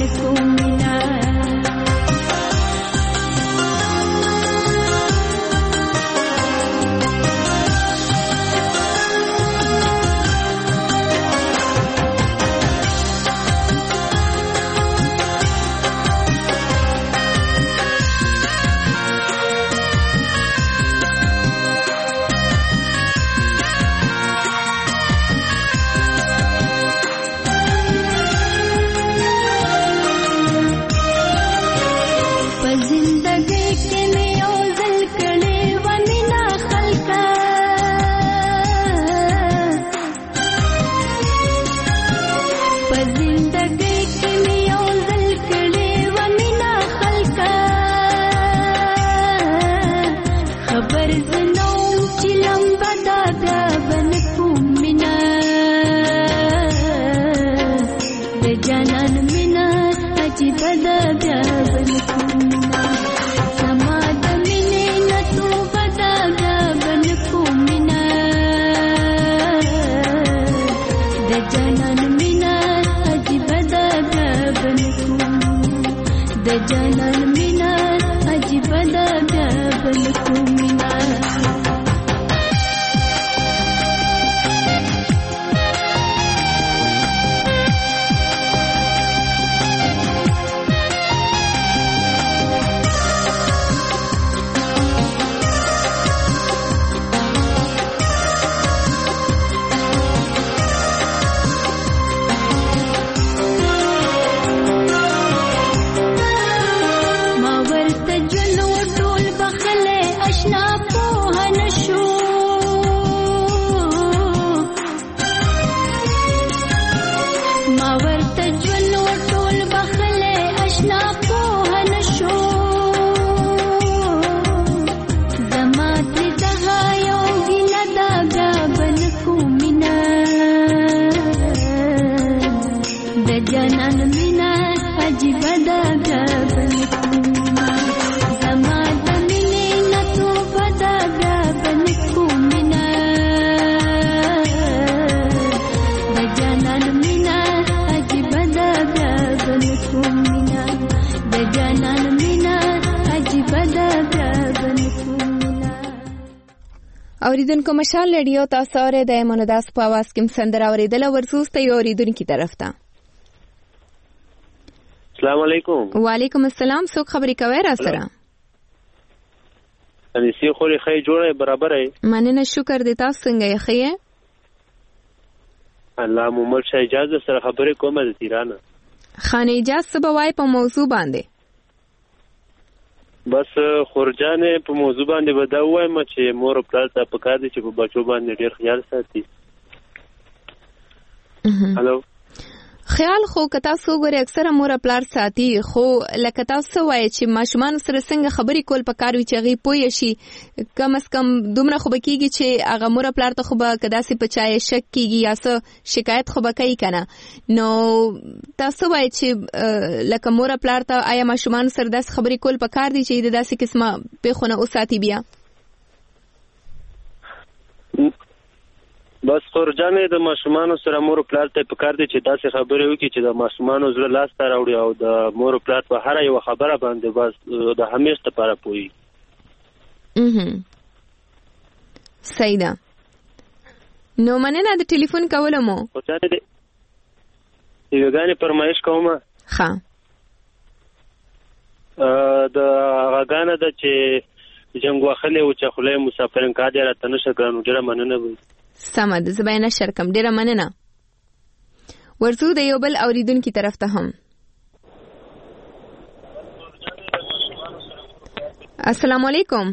اوریدونکو مشال رادیو تاسو اورئ د ایمانوداس په आवाज کې سندره اوریدل ورسوسته یو اوریدونکو طرف ته. السلام علیکم. وعلیکم السلام. څوک خبرې کوي را سره؟ انسی خوري خی جوړه برابر ہے. مننه شکر دې تاسو څنګه یې خیه؟ الله مومل شاه اجازه سره خبرې کومه د تیرانه. خان اجازه سبوای په موضوع باندې. بس خورجانې په موضوع باندې ودا وایم چې مور او پلار ته پکار دي چې په بچو باندې ډېر خیال ساتي. هالو خیال خو کتا سو غره اکثر مور پلار ساتي خو لکه تاسو وایي چې ماشومان سره څنګه خبرې کول پکار وي چې غي پوي شي کم اس کم دومره خو بکیږي چې هغه مور پلار ته خو به کدا سي پچای شک کیږي یا څه شکایت خو بکای کنه. نو تاسو وایي چې لکه مور پلار ته آیا ماشومان سره داس خبرې کول پکار دي چې د داسې قسمه په خونه او ساتي بیا؟ بس خورجانې د ماشومان سره مور او پلار ته پکار دي چې داسې خبرې وکړي چې د ماشومان زړه لاس ته راوړي او د مور او پلار په هر یو خبره باندې بس د همیشه لپاره پوي. صحیح ده. نو مننه د ټلیفون کولم. خورجانې د یوګانې فرمایش کومه. ها د غاګانه د چې جنگ واخلې او چې خلې مسافرین کاده را تنشه ګرانو ډیره مننه وي. سمه ده زه به نه شرکم ډیره مننه. ورزو د یو بل اوریدونکو طرف ته هم. السلام علیکم.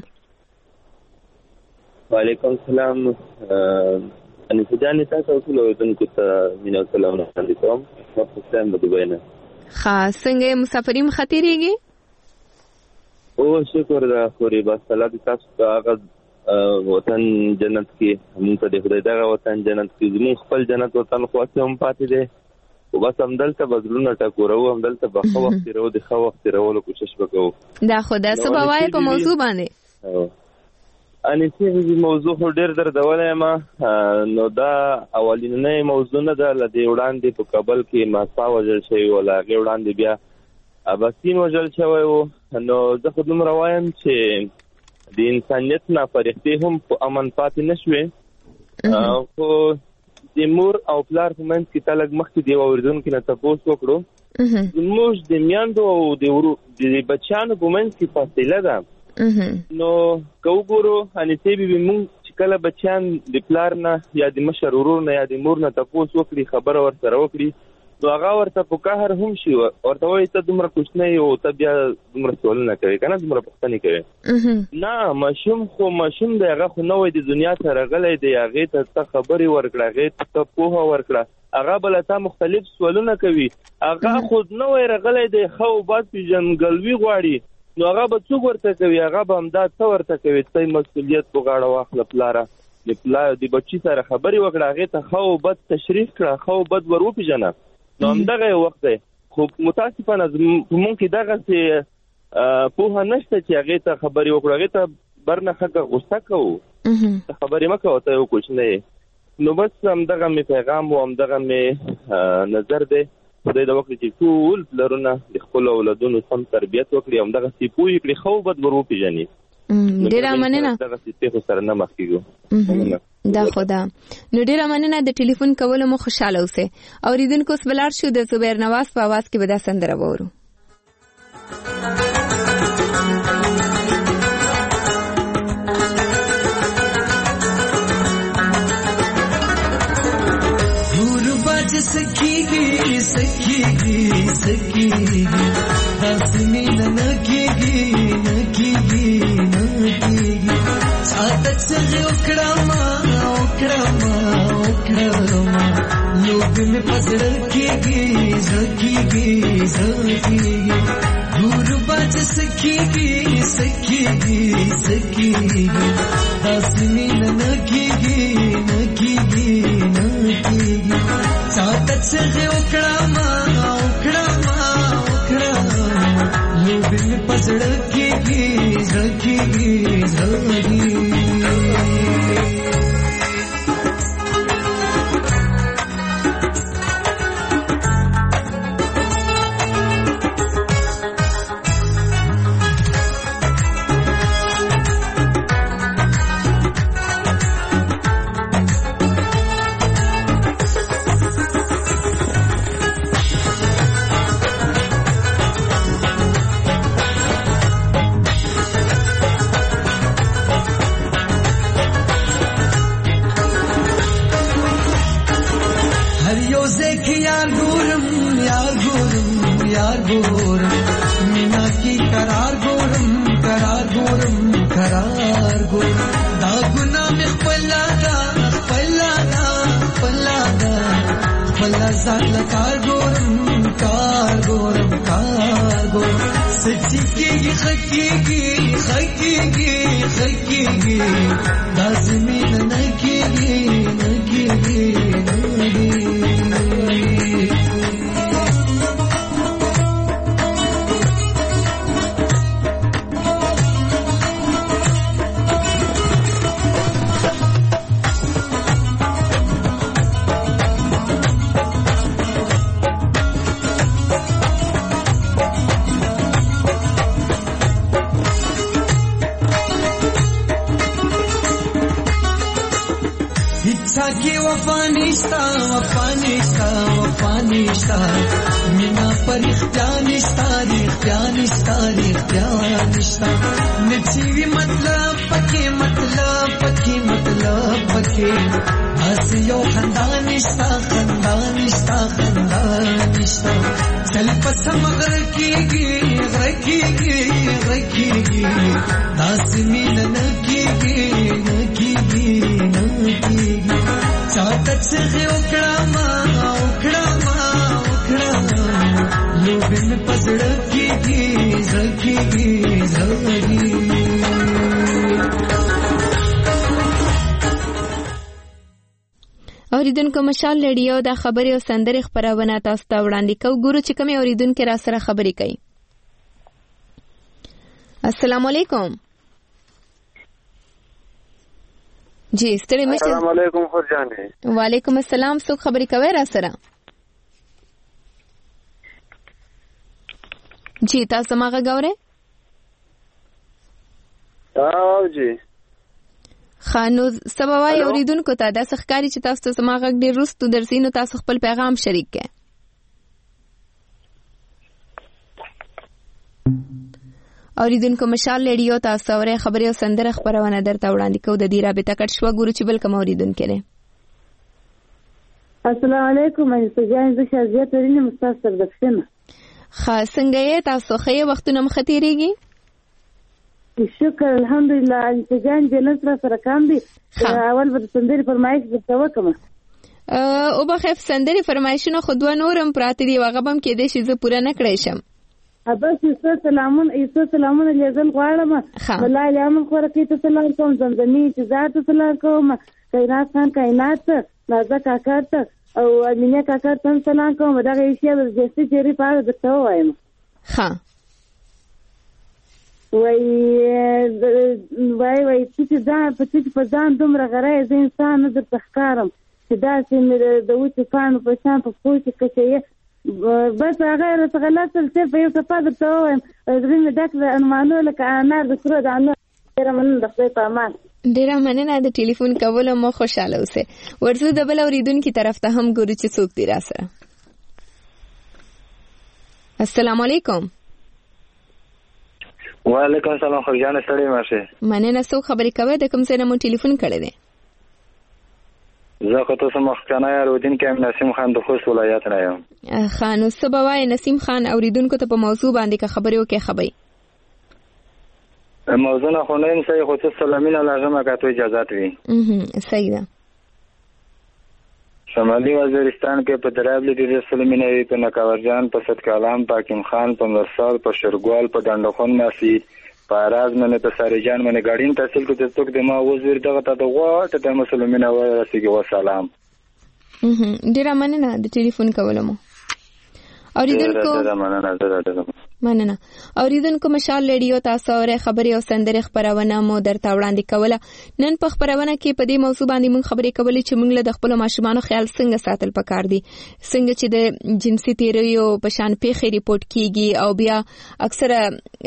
وعلیکم السلام. ان سجانې تاسو ټول اوریدونکو ته مینه سلام علیکم. تاسو څنګه د دوی نه خاص څنګه مسافرین خطرېږي؟ او شکر دا خوري بس الله دې تاسو ته هغه وطن جنت کې موږ ته د خدای دغه وطن جنت کې زموږ خپل جنت وطن خو هم پاتې دی او بس همدلته بدلونه ټاکورو همدلته به خو وخت ورو د خو وخت ورولو کوشش وکړو. دا خو دا سبا وای په موضوع باندې انیسي موضوع خو ډېر دردولی ما نو دا اولینۍ موضوع نه ده. له دې وړاندې په کابل کې مهسا وژل شوي و، له هغې وړاندې بیا اباسین وژل شوی و. نو زه خو دومره وایم چې د انسانیت نه فرښتې هم په امن پاتې نه شوې. خو د مور او پلار په منځ کې ته لږ مخکې د یو اورېدونکي نه تپوس وکړو، زموږ د میندو او د بچیانو په منځ کې فاصله ده. نو که وګورو انیسې بیبي مونږ چې کله بچیان د پلار نه یا د مشر ورور نه یا د مور نه تپوس وکړي، خبره ورسره وکړي، نو هغه ورته په قهر هم شي، ورته وایي ته دومره کوچنی او ته بیا دومره سوالونه کوې که نه، دومره پوښتنې کوې. نه، ماشوم خو ماشوم دی، هغه خو نوی د دنیا ته راغلی دی، هغې ته ته خبرې ورکړه، هغې ته ته پوهه ورکړه، هغه به له تا مختلف سوالونه کوي. هغه خو نوی راغلی دی، ښه او بد پېژندګلوي غواړي، نو هغه به څوک ورته کوي؟ هغه به همدا ته ورته کوي. ته مسؤلیت په غاړه واخله پلاره، د بچي سره خبرې وکړه، هغې ته ښه او بد تشریح کړه، ښه او بد ور وپېژنه. نو همدغه یو وخت دی. خو متاسفانه زمونږ کې دغسې پوهه نشته چې هغې ته خبرې وکړو، هغې ته برنه ښه غوسه کوو، ته خبرې مه کوه، ته یو کوچنی یې. نو بس همدغه مې پیغام و، همدغه مې نظر دی. خدای دا وکړي چې ټول پلرونه د خپلو اولادونو سم تربیت وکړي، همدغسې پوهې کړي، ښه او بد ور وپېژني. ډېره مننه. دغسې پېښو سره نه مخ کېږو. دا خدا. نو ډېره مننه د ټلیفون کولو مو خوشاله اوسئ. اورېدونکو اوس بلاړ شو د زبیر نواز په اواز کې به دا سندره واورو. सखीगी सखीगी सखीगी दासनी नकीगी नकीगी नकीगी सातक से उकड़ामा उकड़ामा उकड़ामा लोग में पसर कीगी सखीगी सखीगी दूर बाज सखीगी सखीगी सखीगी दासनी नकीगी नकीगी नकीगी सातक से उकड़ामा उकड़ामा उकड़ामा लोग में पसड़ कीगी सखीगी सखीगी اوریدونکو مشال رادیو د خبري او سندري خبرونه تاسو ته وړاندې کوي. ګورو چې کوم اوریدونکو را سره خبري کوي. السلام علیکم. جی ستړي مشه. السلام علیکم خورجانې. وعلیکم السلام. څوک خبرې کوي را سره؟ جی تاسو ما غوړې؟ جی خانو سباوای اوریدونکو ته د سخکاری چې تاسو ته ما غږ ډیر رستو درسینو تاسو خپل پیغام شریک کړئ. اوریدونکو مشال ریډیو تاسو اورې خبرې او سندره خبرونه درته وړاندې کوو. د دې رابطه کټ شو ګورو چې بل کوم اوریدونکو لري. السلام علیکم. سجان زه شازیه ترینه مستاسر دښنه. څنګه یې تاسو خې وختونه مختیریږي؟ شکر الحمدلله. سجان جنت را سره کام دي. اول به سندري فرمایش وکړه وکم. او بخف سندري فرمایشونه خو دوه نورم پراته دي وغبم کې دې شي زه پوره نه کړی شم. بس یو سلامونه لیدل غواړم. والله الامن خورکې ته سلام کوم. زمزمي چې ذات سلام کوم. کائنات خان کائنات نازک کاکا ته او امینه کاکا ته سلام کوم. دا یې شی د جسي چیرې پاره دته وایم. ها وای چې په ځان دومره غره زه انسان نه درتخکارم چې داسې مې د وچې پاڼو په شان په پښو کې کچې بس هغه راته غلط څه په یو صفه درته ووایم. زړه مې ډک د ارمانو لکه انار د سرو دانو. ډېره مننه د خدای په امان. ډېره مننه د ټلیفون کولو مو خوشاله اوسئ. ورځو د بل اوریدونکي طرف ته هم ګورو چې څوک دی را سره. السلام علیکم. وعلیکم السلام. خورجانه ستړي مشه. مننه. څوک خبرې کوي؟ د کوم ځای نه مو ټلیفون کړی دی؟ زه خو تاسو مخکنه اوریدونکو یم نسیم خان د خوست ولایت نه یم. خانو سباوای نسیم خان اوریدونکو ته په موضوع باندې که خبرې وکړي خبرې. موضوع نه خو نه یم صحیح خو څه سلامینه لازم کاته اجازه وي. صحیح ده. شمالي وزیرستان کې په درابلی د سلامینه وي په نکاورجان په صد کلام په حکیم خان په مرسال په شرګوال په ډنډخون مسجد په راز منه په سارجان منه ګاډین تحصیل کې د څوک د ما وزیر دغه ته دغه ته د مسلمانانو ورسېږي. والسلام. ډیر مننه د ټلیفون کولم. اوریدونکو مننه. اوریدونکو مشال ریډیو تاسو اورې خبرې او سندرې خبرونه مو درته وړاندې کوله. نن په خبرونه کې په دې موضوع باندې موږ خبرې کولې چې موږ له خپل ماشومانو خیال څنګه ساتل پکار دي. څنګه چې د جنسي تیریو په شان پیښې ریپورت کیږي او بیا اکثره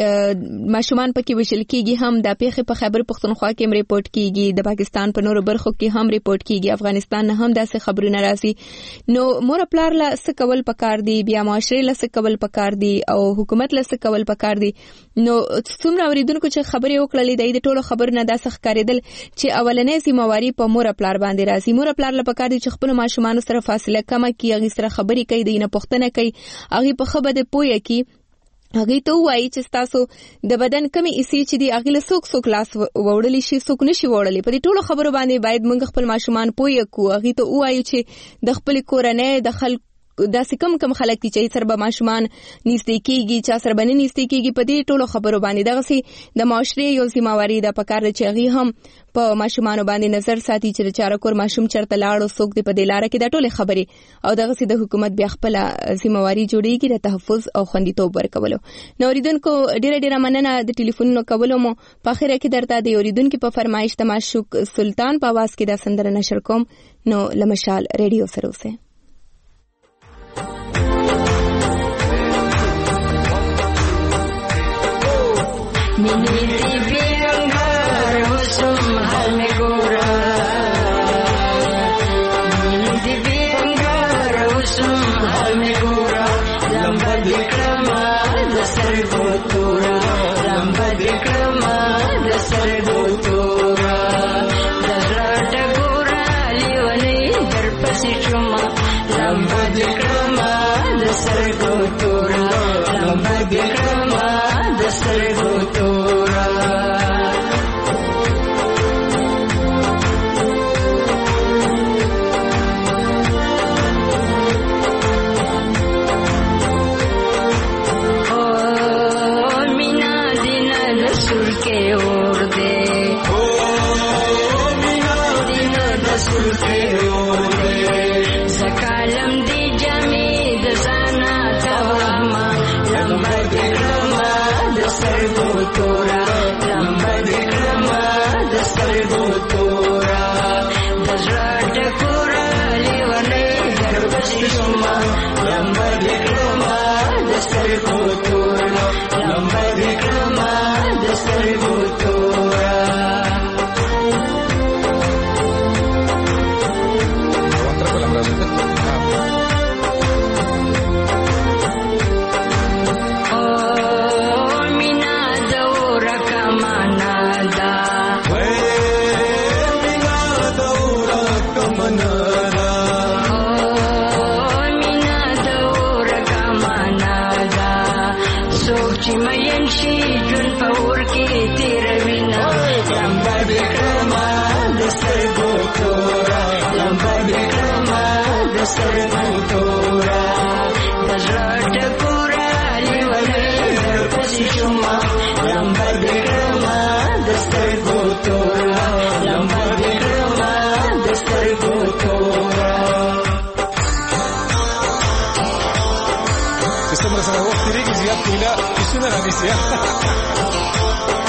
ماشومان پکې وشل کیږي هم د پیښې په خیبر پختونخوا کې هم ریپورت کیږي. د پاکستان په نورو برخو کې هم ریپورت کیږي. افغانستان نه هم داسې خبرونه راځي. نو مور پلار له څه کول پکار دي، بیا معاشري له څه کول پکار دي او حکومت له څه کول پکار دي. نو څومره اوریدونکو چې خبرې وکړلې د ټولو خبرونه داسې ښکارېدل چې اولنې ذمہواری په مور پلار باندې راځي. مور پلار له پکار دي چې خپل ماشومان سره فاصله کمه کړي، هغه سره خبرې کوي، دینه پوښتنه کوي، هغه په خبره ده پوهه کوي، هغه ته وایي چې تاسو د بدن کمی اسی چې دی هغه له څوک لاس وړلی شي څوک نشي وړلی. په دې ټولو خبرو باندې باید موږ خپل ماشومان پوهه کوو. هغه ته وایي چې د خپل کورنۍ د خلک داسې کم خلک دي چې سره به ماشومان نږدې کیږي، چا سره به نه نږدې کیږي. په دې ټولو خبرو باندې دغسې د معاشرې یو ذمہواری ده پکار ده چې هغې هم په ماشومانو باندې نظر ساتي چې د چاره کور ماشوم چېرته لاړ څوک دی په دې لاره کې دا ټولې خبرې او دغسې د حکومت بیا خپله ذمہواري جوړېږي د تحفظ او خوندیتوب ورکولو. نو اوریدونکو ډېره مننه د ټلیفونونو کولو مو. په اخره کې درته د اوریدونکي په فرمایش د معشوق سلطان په اواز کې دا سندره نشر کوم. نو له مشال ریډیو سره اوسئ. Lamba de crema de sargo tora لمبه وکړما د سترګو تورا څومره سره وخت تیریږي زیات کوله کیسونه رانیسي